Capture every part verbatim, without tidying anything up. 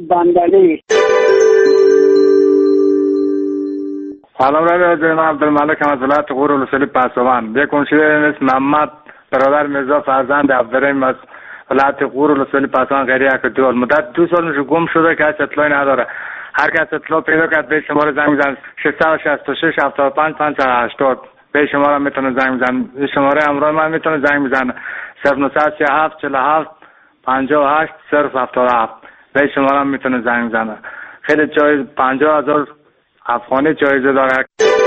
بندلی. سلام رادیو من عبدالملک از ولایت غور ولسوالی پسوان. یک کنشگر اسم محمد برادر میرزا فرزند عبدالرحیم از ولایت غور ولسوالی پسوان غریه که دو مدت دو سال میشه گم شده که کسی اطلاعی نداره. هر کس اطلاع پیدا کرد به شماره زنگ میزنه ششصد و شصت و شش هفتاد و پنج پانصد و هشتاد. به شماره میتونه زنگ میزنه. شماره همراه من میتونه زنگ میزنه صفر نهصد سی و هفت چهل و هفت پنجاه و هشت صفر هفتاد و هفت. به شماره میتونه زنگ میزنه. خیلی جایز پنجاه هزار افغانی جایزه داره.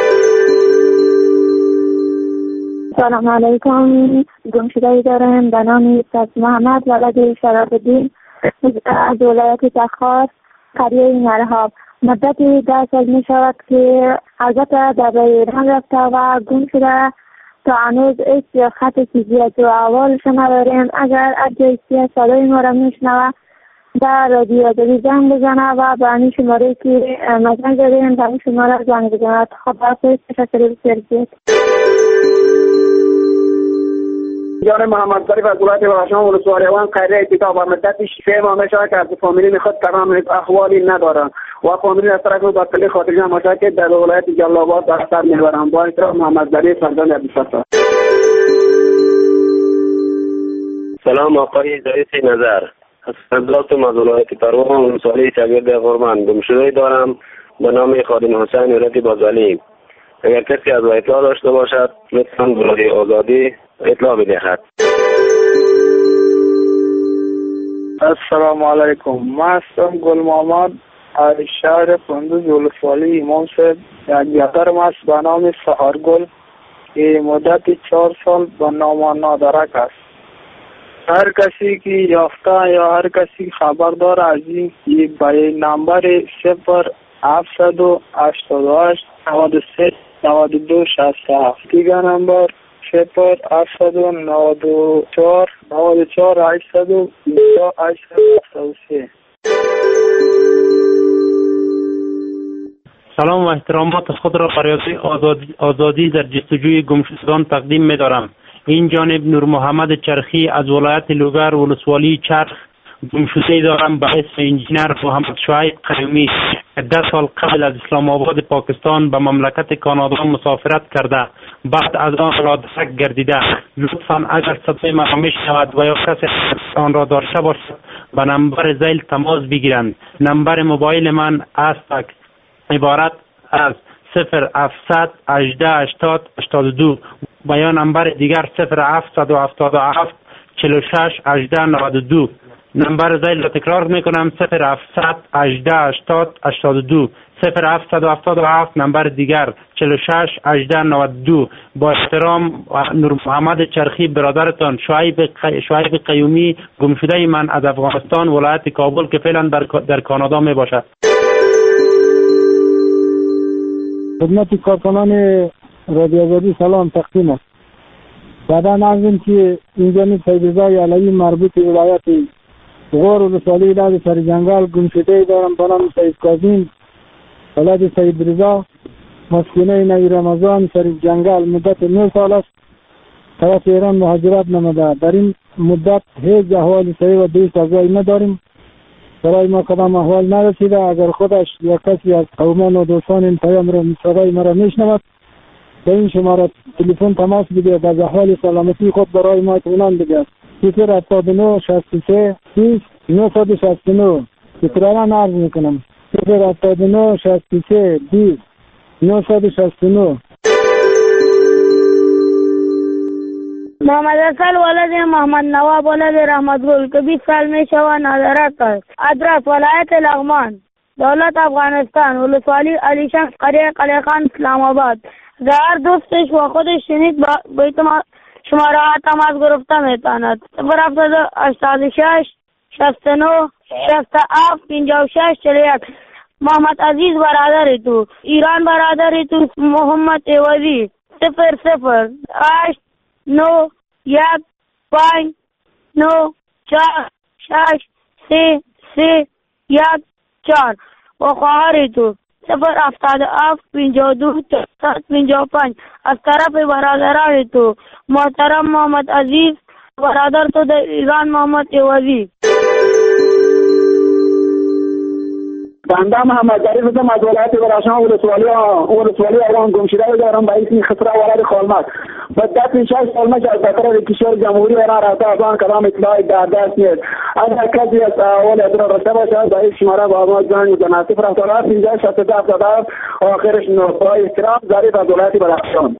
سلام علیکم. گمشده‌ای دارم به نام استاد محمد ولد شرف الدین از ولایت تخار قریه مرحاب. مدتی ده سال می شود که البته در ایران رفته و گم شده. تا هنوز هیچ خط چیزی تو احوالش نداریم. اگر اجازه صدای ما را میشنوه در رادیو داری زنگ بزنه و به این شماره که مزنگ داریم به این شماره زنگ بزنه. خب باید تشکر بسیار. جان محمد ظریف از ولایت ورشان ولسوالی وان قریه کتاب و مدتی سه ماه میشه که از فامیلی میخواد تمام احوالی ندارن و فامیلی از طرف با کلی خاطر جمع که در ولایت جلال آباد در سر میبرن. با احترام محمد ظریف فرزند عبدالفتاح. سلام آقای ظریف نظر از فضلاتم از ولایت پروان ولسوالی شاگرد غرمان. گمشده‌ای دارم به نام خادم حسین ولایت بازولی. اگر کسی از اطلاع داشته باشد لطفاً گروه آزادی اطلاع بدهد. السلام علیکم. من هستم گل محمد از شهر کندوز ولسوالی امام صاحب. یک برادرم است به نام سحرگل که مدت چهار سال به نام نادرک است. هر کسی که یافته یا هر کسی خبر داره از این به نمبر صفر هفتصد و هشتاد و هشت نود و سه نود و دو شصت و هفت. دیگر نمبر صفر هفتصد و نود و چهار نود و چهار هشتصد و بیست هشتصد و هفتاد و سه. سلام و احترامات خود را برای آزادی, آزادی در جستجوی گمشدگان تقدیم می دارم. این جانب نور محمد چرخی از ولایت لوگر ولسوالی چرخ. گمشده‌ای دارم به اسم انجینر محمد شعیب قیومی. ده سال قبل از اسلام آباد پاکستان به مملکت کانادا مسافرت کرده. بعد از آن رادرک گردیده. لطفاً اگر صدای مرا میشنود و یا کسی آن را داشته باشد به نمبر ذیل تماس بگیرند. نمبر موبایل من است عبارت از صفر هفتصد هجده هشتاد هشتاد و دو و یا نمبر دیگر صفر هفتصد و هفتاد و هفت چهل و شش هجده نود و دو. نمبر ذیل را تکرار میکنم صفر هفتصد هجده هشتاد هشتاد و دو صفر هفتصد و هفتاد و هفت نمبر دیگر چهل و شش هجده نود و دو. با احترام نور محمد چرخی برادرتان شعیب شعیب قیومی گمشده من از افغانستان ولایت کابل که فعلا در کانادا می باشد. خدمت کارکنان رادیو آزادی سلام تقدیم است. بعدا نازم که اینجا سیدرضای علوی مربوط ولایت غور ولسوالی ولایت سرجنگال گمشده‌ای دارم به نام سید کاظم ولایت سیدرضا مسکونه نوی رمضان سرجنگال. مدت نه سال است طرف ایران مهاجرت نموده. در این مدت هیچ احوال صحیح و درست از وی نداریم. برای ما کدام احوال نرسیده. اگر خودش یا کسی از قومان و دوستان این پیام را صدای مرا میشنود به این شماره تلفن تماس بگیرد از احوال سلامتی خود برای ما اطمینان بگیرد. صفر هفتاد و نه شصت و سه بیست نهصد و شصت و نه. تکرارا عرض میکنم صفر هفتاد و نه شصت و سه بیست نهصد و شصت و نه. محمد اصل ولد محمد نواب ولد رحمت گل که بیست سال می شود نادرک است. ادرس ولایت لغمان دولت افغانستان ولسوالی علی شمس قریه قلیخان اسلام آباد. اگر دوستش و خودش شنید باید شماره تماس گرفته میتواند. صفر هفتاد و هشتاد و شش شصت و نه شصت و هفت پنجاه و شش چهل و یک. محمد عزیز برادر تو ایران برادر تو محمد ایوازی صفر صفر هشت نو یک پنج نو چهار شش سه سه یک چهار و خواهر تو صفر هفتاد و هفت پنجاه و دو چهارصد پنجاه و پنج. از طرف برادران تو محترم محمد عزیز برادر تو در ایران محمد ایوازی. بنده محمد ظریف هستم از ولایت بدخشان ولسوالی ولسوالی آوان گمشده دارم به اسم خسرو ولد خالمک. مدت شش سال میشه از دفتر کشور جمهوری ایران رفته از آن کدام اطلاعی در دست نیست. اگر کسی از اول ادرار رفته باشه به این شماره با ما جان متناسب رفته است اینجا شصت و هفت آخرش نوبای احترام ظریف از ولایت بدخشان.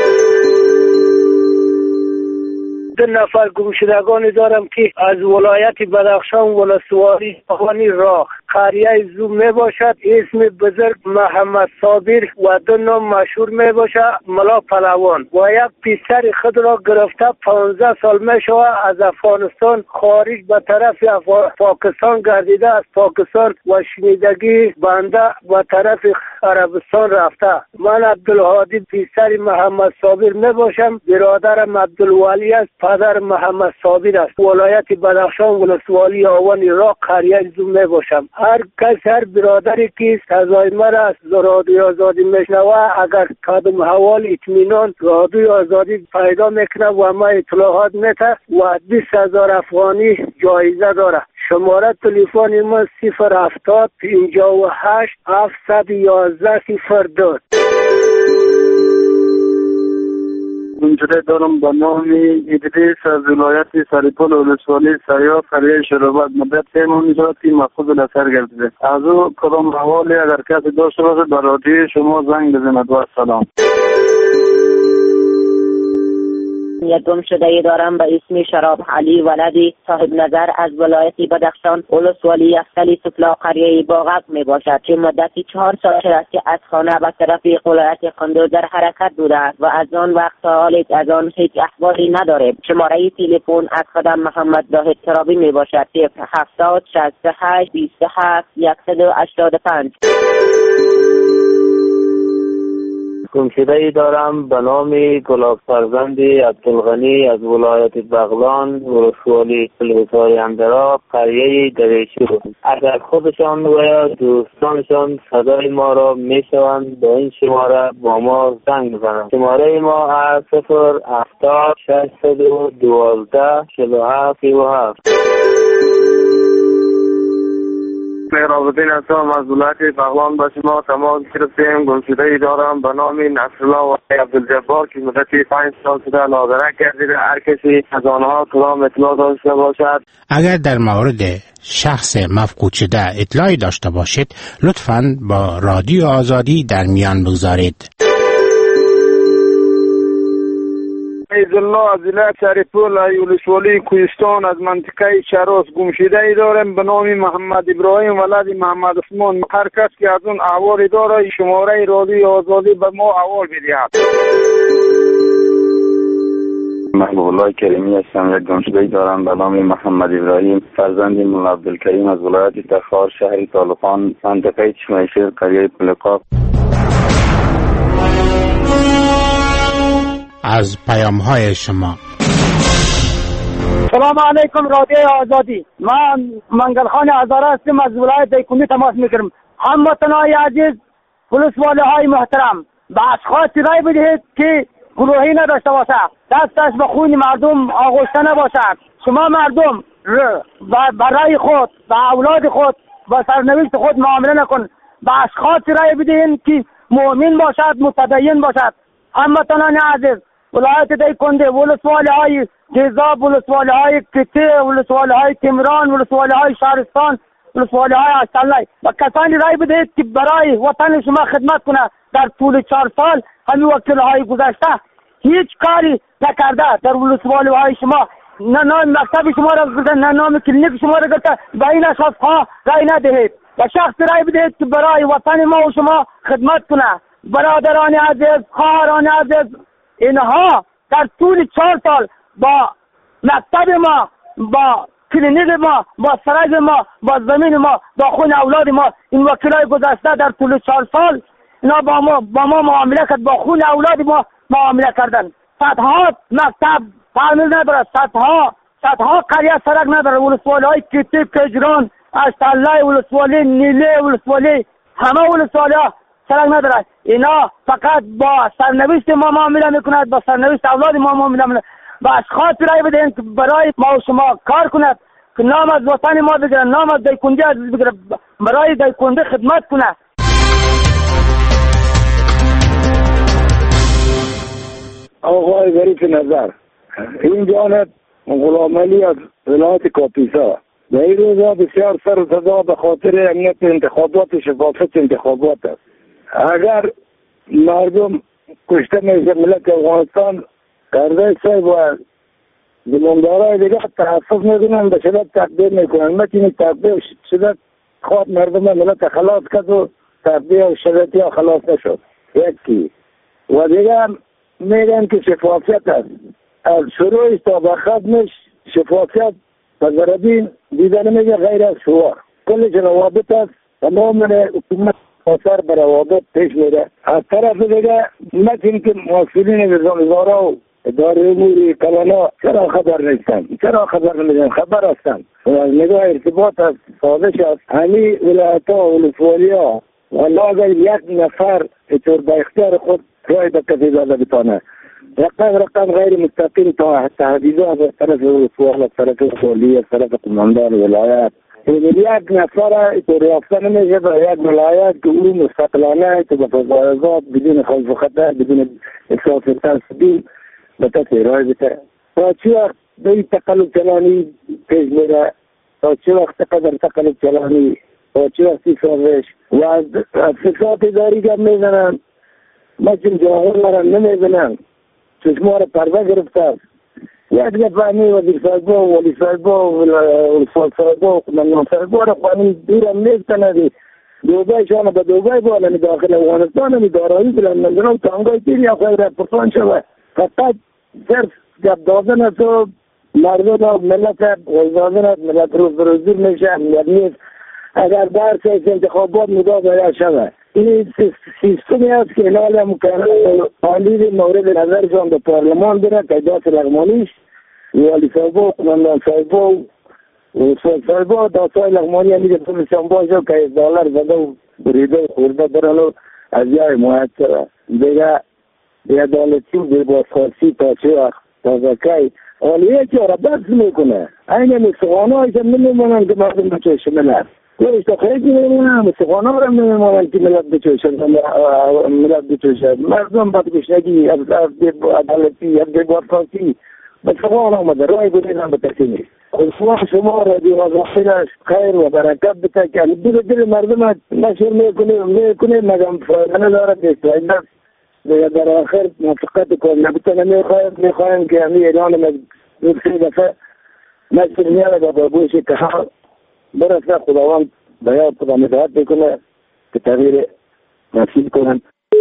دو نفر گمشدگانی دارم که از ولایت بدخشان ولسوالی آوانی راخ قریه زو می باشد. اسم بزرگ محمد صابر و دو نام مشهور می باشد ملا پلوان و یک پسر خود را گرفته پانزده سال می شود از افغانستان خارج به طرف پاکستان گردیده از پاکستان و شنیدگی بنده به طرف عربستان رفته. من عبدالهادی پسر محمد صابر می باشم. برادرم عبدالولی است. پدر محمد صابر است. ولایت بدخشان ولسوالی آوان راق قریه زو می باشم. هر کس هر برادری که صدای مرا از رادیوی آزادی میشنوه اگر کدام حوال اطمینان رادیوی آزادی پیدا میکنه و ما اطلاعات میده و بیست هزار افغانی جایزه داره. شماره تلفن ما صفر هفتاد پنجاه و هشت هفتصد و یازده صفر دو. گمشده دارم به نام ادریس از ولایت سریپول ولسوالی سیاه قریه شرابت. مدت سه ماه میشود که محفوظ لسر گرفته. از او کدام حوالی اگر کسی داشته باشه به رادیوی شما زنگ بزند و سلام. یک گمشده دارم به اسم شراب علی ولدی صاحب نظر از ولایت بدخشان ولسوالی افسلی سفلا قریه باغک می باشد که مدتی چهار سال شده است که از خانه به طرف ولایت قندوز در حرکت بوده است و از آن وقت تا حال از آن هیچ احوالی ندارد. شماره تلفن از خودم محمد زاهد ترابی می باشد که هفتاد شصت و هشت بیست و هفت صد و هشتاد و پنج. گمشده ای دارم به نام گلاب فرزندی عبدالغنی از ولایت بغلان ولسوالی فلوتای اندراب قریه دریچو. اگر خودشان و یا دوستانشان صدای ما را میشوند با این شماره با ما زنگ بزنند. شماره ما از صفر هفتاد ششصد و دوازده چهل و هفت سی و هفت. رابطین هستم از ولایت بغلان با شما تماس گرفتیم. گمشده ای دارم به نام نصرالله و عبدالجبار که مدتی پنج سال شده نادرک گردیده. هر کسی از آنها کدام اطلاع داشته باشد اگر در مورد شخص مفقود شده اطلاعی داشته باشید لطفاً با رادیو آزادی در میان بگذارید. عزالله از ولایت سریپول ولسوالی کوهستان از منطقه چراس گمشده ای دارم به نام محمد ابراهیم ولد محمد عثمان. هر کس که از اون احوالی داره شماره رادیوی آزادی به ما احوال بدهد. من بولای کریمی هستم. یک گمشده ای دارم به نام محمد ابراهیم فرزند مولا عبدالکریم از ولایت تخار شهر طالقان منطقه چشمه‌شیر قریه پلقاب. از پیام های شما. سلام علیکم رادیو آزادی. من منگل خان هزاره هستم از ولایت کنی تماس میگیرم. هموطنان عزیز ولسوالی های محترم به اشخاص رای بدهید که گروهی نداشته باشه، دستش به خون مردم آغشته نباشد. شما مردم برای خود و اولاد خود با سرنوشت خود معامله نکن. به اشخاص رای بدهید که مؤمن باشد، متدین باشد. هموطنان عزیز ولایت دیکنده ولسوالی های جیزاب ولسوالی های کته ولسوالی های تمران ولسوالی های شهرستان ولسوالی های اشتالای و کسانی رای بدهید که برای وطن شما خدمت کنه. در طول چهار سال همین وکیل های گذشته هیچ کاری نکرده در ولسوالی های شما. نه نام مکتب شما را گرفته، نه نام کلینیک شما را گرفته. به این اشخاص ها رای ندهید و شخص رای بدهید که برای وطن ما و شما خدمت کنه. برادران عزیز، خواهران عزیز، اینها در طول چهار سال با مکتب ما، با کلینیک ما، با سرای ما، با زمین ما، با خون اولاد ما، این وکیلای گذشته در طول چهار سال اینا با ما با ما معامله کرد، با خون اولاد ما معامله کردن. صدها مکتب تعمیل نداره، صدها صدها قریه سرک نداره. ولسوالی های کتی، کجران، اشتالای، ولسوالی نیله، ولسوالی همه ولسوالی ها سرک نداره. اینا فقط با سرنوشت ما معامله میکند، با سرنوشت اولاد ما معامله میکند. با اشخاص رای بدهید که برای ما و شما کار کند که نام از وطن ما بگیرن، نام از دایکنده عزیز بگیرن، برای دایکنده خدمت کنه. آقای ظریف نظر، این جانب غلام علی از ولایت کاپیسا در این روزا بسیار سر و صدا به خاطر امنیت انتخابات و شفافیت انتخابات است. اگر مردم کشته میشه ملت افغانستان، کرده صاحب و زماندارای دیگه تحفظ میدونن به شدت تقدیر میکنن. مکنی تقدیر شدت خواد مردم ملت خلاص کرد و تقدیر شدتی ها خلاص نشد. یکی و دیگه میگن که شفافیت است، از شروعش تا به ختمش شفافیت بزردین دیدن میگه غیر از شوار کلش روابط است. تمام حکومت اثر بر روابط پیش میره. از طرف دیگه مثل که مسئولین وزارت و اداره امور کلانا چرا خبر نیستن؟ چرا خبر نمیدن؟ خبر هستن. نگاه ارتباط است، سازش است. همین ولایت ها و ولسوالی ها والله اگر یک نفر اطور با اختیار خود رای به کسی داده بتانه، رقم رقم غیر مستقیم تا تهدیدها از طرف ولسوال، از طرف ولسوالی، از طرف قماندان ولایت، یک نفر اطور یافته نمیشه به یک ولایت که او مستقلانه که به فضایزات بدون خوف و خطر، بدون احساس ترسیدی به کسی رای بده. تا چی وقت به این تقلب چلانی پیش میره؟ تا چی وقت قدر تقلب چلانی؟ تا چی وقت سازش؟ و از فساد اداری که میزنن مثل جاهل مرن نمیزنن، چشما را پرده گرفته. یک دفعه همی وزیر صاحبا و ولی صاحبا و ولسوال صاحبا و قماندان صاحبا را خواهی دورم نیستن دی دوبای شانه به دوبای بالمی داخل افغانستان همی دارایی بلند منظرم تانگای تیری یا خواهی رپورتان شود. فقط صرف گپ دادن است و مردم و ملت غلدادن است. ملت روز بروزیر میشه، امنیت نیست. اگر در سیس انتخابات مداد باید شود. این سیستمی است که اینال هم قالیل مورد نظرشان به پارلمان بره که داست لغمانیش والی صاحبا و قماندان صاحبا و ولسوال صاحبا داستای لغمانی همیده پولشان باشه که دالر زده و بریده و خورده برن و از یای محیط شده. دیگه بیعدالتی و بیبازخواسی تا چه وقت تا زکی آلیه که را بس میکنه. این مستقانه هایش هم نمیمونن که مردم بچه ملت کویش تا خیلی نمیمونن، مستقانه را نمیمونن که ملت بچه ملت بچه مردم بدگشنگی از عدالتی از بیبازخواسی مستقانه آمده رای بودیدن به کسی نیست. خصوصا شما را دیوازخیلش خیر و برکت بتکن دل دل مردم نشر میکنه میکنه مگم فایده نداره بیستوید نفس دیگه در آخر موفقیت کنیم. نبوده نمیخوایم میخوایم که همی اعلان مجلسی دفعه نشر میاره با بوش که ها برسه خداوند بیاد خدا مدهد بکنه که تغییر نصیب کنن.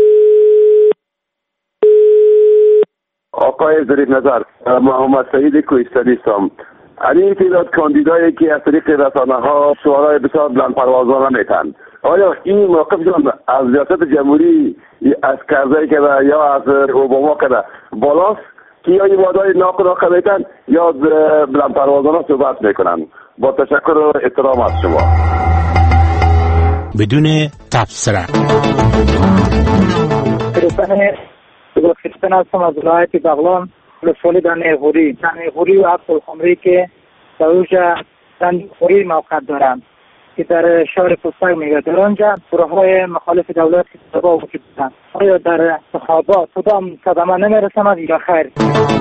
آقای ظریف نظر، محمد سعید کوهستانی هستم. این تعداد کاندیدایی که از طریق رسانه ها سوالای بسیار بلند پروازانه میتن، آیا این موقفشان از ریاست جمهوری از کرزی که یا از اوباما که بالاست که یا این وعده‌های ناقص میتن یا بلند پروازانه صحبت میکنن؟ با تشکر و احترام از شما. بدون تبصره خستن هستم از ولایت بغلان ولسوالی در نیغوری نیغوری و عبد الخمری که در اونجا خوری موقعیت دارم که در شهر پستک میگه. در آنجا گروه‌های مخالف دولت که با وجود دارند. آیا در انتخابات کدام صدمه نمیرسند یا خیر؟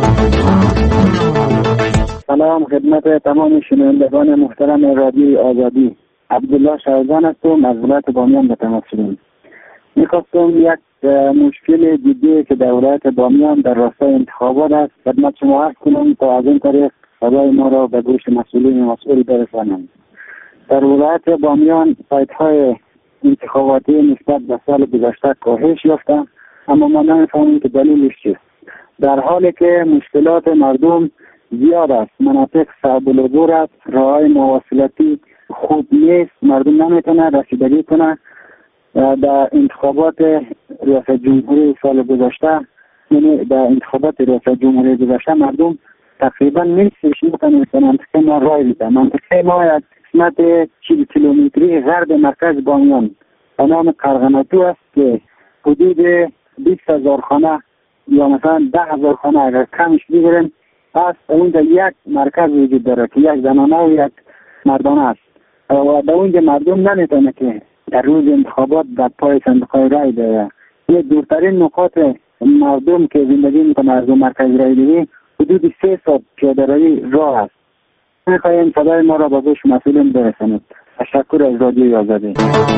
سلام خدمت تمام شنوندگان محترم رادیوی آزادی. عبدالله شایزان هستم از ولایت بامیان به تماس شدم. میخواستم یک مشکل جدی که در ولایت بامیان در راستای انتخابات است خدمت شما عرض کنم تا از این طریق صدای ما را به گوش مسئولین مسئول برسانم. در ولایت بامیان سایت‌های انتخاباتی نسبت به سال گذشته کاهش یافته، اما ما نمی‌فهمیم که دلیلش چیست. در حالی که مشکلات مردم زیاد است، مناطق صعب العبور است، راه‌های مواصلاتی خوب نیست، مردم نمیتونه رسیدگی کنه. در انتخابات ریاست جمهوری سال گذشته، یعنی در انتخابات ریاست جمهوری گذشته مردم تقریبا نیستش میتونن به منطقه ما رای بدن. منطقه ما از قسمت چهل کیلومتری غرب مرکز بامیان به نام قرغناتو است که حدود بیست هزار خانه یا مثلا ده هزار خانه اگر کمش بگیرن است. اونجا یک مرکز وجود داره که یک زنانه و یک مردانه است و در اونجا مردم نمیتونه که در روز انتخابات در پای صندوق رای ده. یه دورترین نقاط مردم که زندگی میکنه از اون مرکز رای دهی حدود سه ساعت پیاده روی راه است. میخوایم صدای ما را به گوش مسئولین برسانید. تشکر از رادیوی آزادی.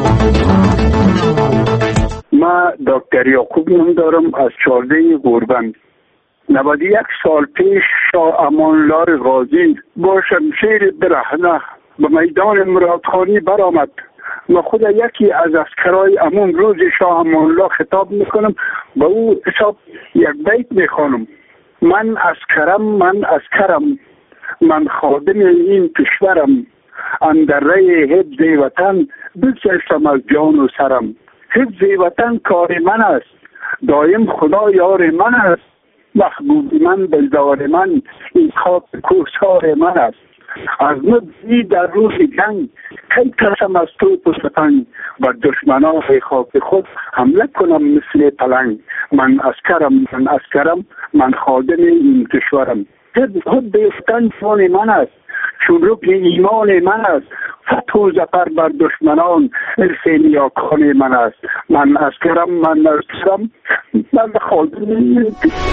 ما دکتر یعقوب نام دارم از چارده قربند. نود و یک سال پیش شاه امانلار غازی با شمشیر برهنه به میدان مرادخانی برآمد. من خود یکی از عسکرای امون روز شاه امانلار خطاب میکنم، به او حساب یک بیت میخوانم: من عسکرم، من عسکرم، من خادم این کشورم، اندر ری حفظ وطن بگذشتم از جان و سرم. حفظ وطن کار من است، دایم خدا یار من است، محبوب من دلدار من، این خاک کوهسار من است. از مدی در روز جنگ کی ترسم از توپ و سپنگ، بر دشمنان خاک خود حمله کنم مثل پلنگ. من عسکرم، من عسکرم، من خادم این کشورم. خود بیفتن جان من است، چون رکن ایمان من است، فتح و ظفر بر دشمنان ارث نیاکان من است. من عسکرم، من عسکرم، من خادم این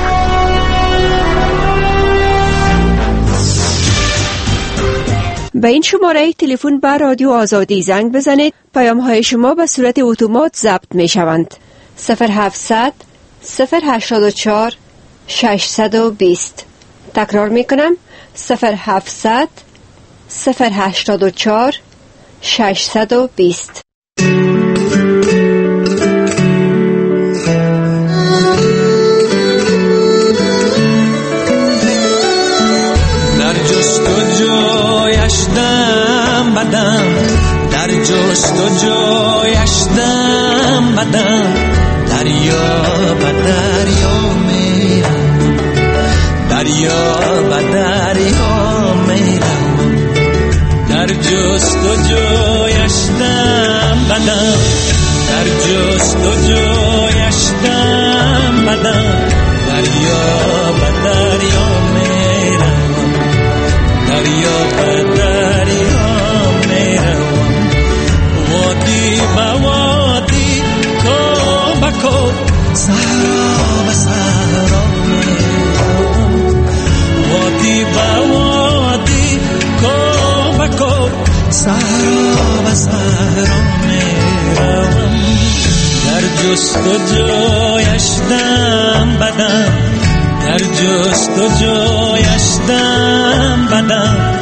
به این شماره تلفن به رادیو آزادی زنگ بزنید. پیام های شما به صورت اتومات ضبط می شوند. صفر هفتصد صفر هشتاد و چهار ششصد و بیست. تکرار می کنم: صفر هفتصد صفر هشتاد و چهار ششصد و بیست. در جستجویش دم بدم، در جستجویش دم بدم، دریا به دریا میرم، دریا به دریا میرم. در جستجویش دم بدم، در جستجویش دم بدم، دریا به دریا میرم، دریا به دریا میرم. وادی به وادی، کو به کو، صحرا به صحرا میرم. وادی به وادی، کو به کو، صحرا به صحرا میرم. در جستجویش دم بدم، در جستجویش دم بدم،